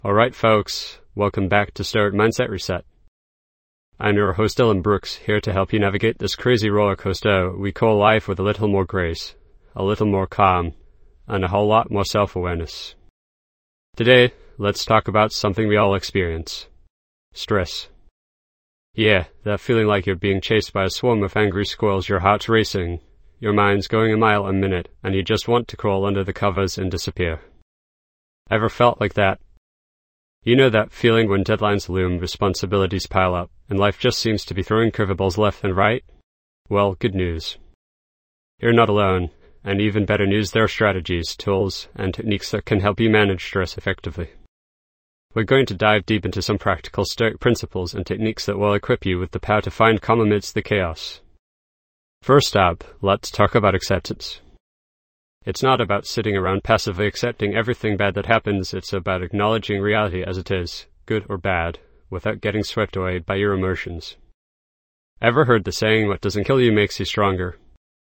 Alright folks, welcome back to Stoic Mindset Reset. I'm your host Dylan Brooks, here to help you navigate this crazy roller coaster we call life with a little more grace, a little more calm, and a whole lot more self-awareness. Today, let's talk about something we all experience. Stress. Yeah, that feeling like you're being chased by a swarm of angry squirrels, your heart's racing, your mind's going a mile a minute, and you just want to crawl under the covers and disappear. Ever felt like that? You know that feeling when deadlines loom, responsibilities pile up, and life just seems to be throwing curveballs left and right? Well, good news. You're not alone, and even better news, there are strategies, tools, and techniques that can help you manage stress effectively. We're going to dive deep into some practical Stoic principles and techniques that will equip you with the power to find calm amidst the chaos. First up, let's talk about acceptance. It's not about sitting around passively accepting everything bad that happens, it's about acknowledging reality as it is, good or bad, without getting swept away by your emotions. Ever heard the saying, what doesn't kill you makes you stronger?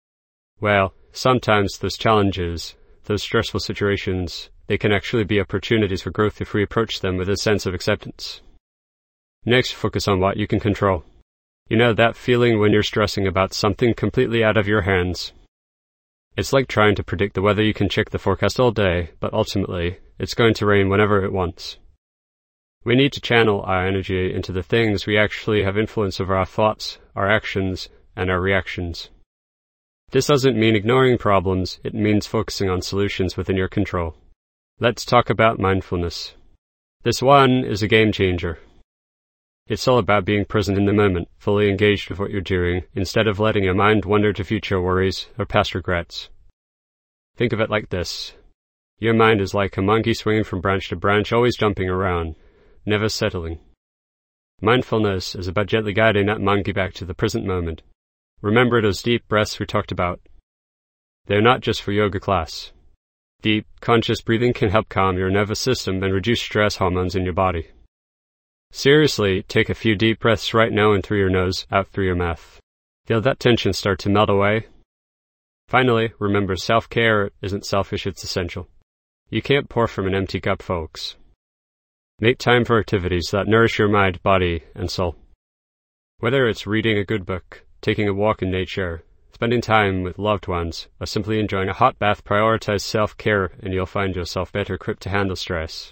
Well, sometimes those challenges, those stressful situations, they can actually be opportunities for growth if we approach them with a sense of acceptance. Next, focus on what you can control. You know that feeling when you're stressing about something completely out of your hands. It's like trying to predict the weather. You can check the forecast all day, but ultimately, it's going to rain whenever it wants. We need to channel our energy into the things we actually have influence over: our thoughts, our actions, and our reactions. This doesn't mean ignoring problems, it means focusing on solutions within your control. Let's talk about mindfulness. This one is a game changer. It's all about being present in the moment, fully engaged with what you're doing, instead of letting your mind wander to future worries or past regrets. Think of it like this. Your mind is like a monkey swinging from branch to branch, always jumping around, never settling. Mindfulness is about gently guiding that monkey back to the present moment. Remember those deep breaths we talked about? They're not just for yoga class. Deep, conscious breathing can help calm your nervous system and reduce stress hormones in your body. Seriously, take a few deep breaths right now in through your nose, out through your mouth. Feel that tension start to melt away. Finally, remember, self-care isn't selfish, it's essential. You can't pour from an empty cup, folks. Make time for activities that nourish your mind, body, and soul. Whether it's reading a good book, taking a walk in nature, spending time with loved ones, or simply enjoying a hot bath, prioritize self-care and you'll find yourself better equipped to handle stress.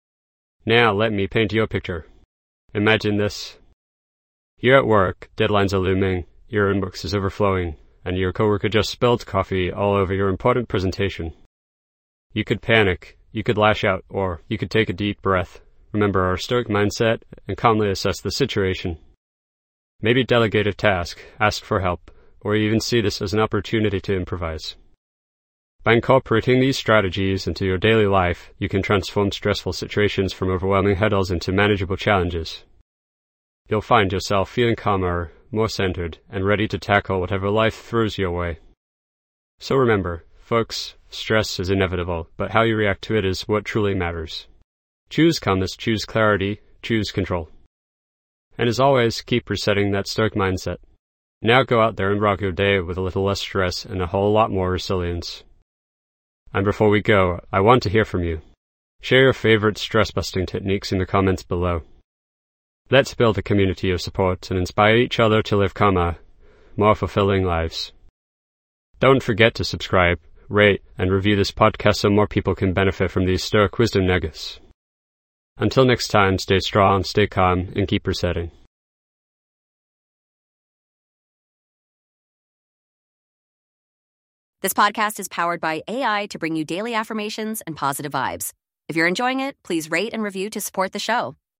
Now, let me paint you a picture. Imagine this. You're at work, deadlines are looming, your inbox is overflowing, and your coworker just spilled coffee all over your important presentation. You could panic, you could lash out, or you could take a deep breath, remember our Stoic mindset, and calmly assess the situation. Maybe delegate a task, ask for help, or even see this as an opportunity to improvise. By incorporating these strategies into your daily life, you can transform stressful situations from overwhelming hurdles into manageable challenges. You'll find yourself feeling calmer, more centered, and ready to tackle whatever life throws your way. So remember, folks, stress is inevitable, but how you react to it is what truly matters. Choose calmness, choose clarity, choose control. And as always, keep resetting that Stoic mindset. Now go out there and rock your day with a little less stress and a whole lot more resilience. And before we go, I want to hear from you. Share your favorite stress-busting techniques in the comments below. Let's build a community of support and inspire each other to live calmer, more fulfilling lives. Don't forget to subscribe, rate, and review this podcast so more people can benefit from these Stoic wisdom nuggets. Until next time, stay strong, stay calm, and keep resetting. This podcast is powered by AI to bring you daily affirmations and positive vibes. If you're enjoying it, please rate and review to support the show.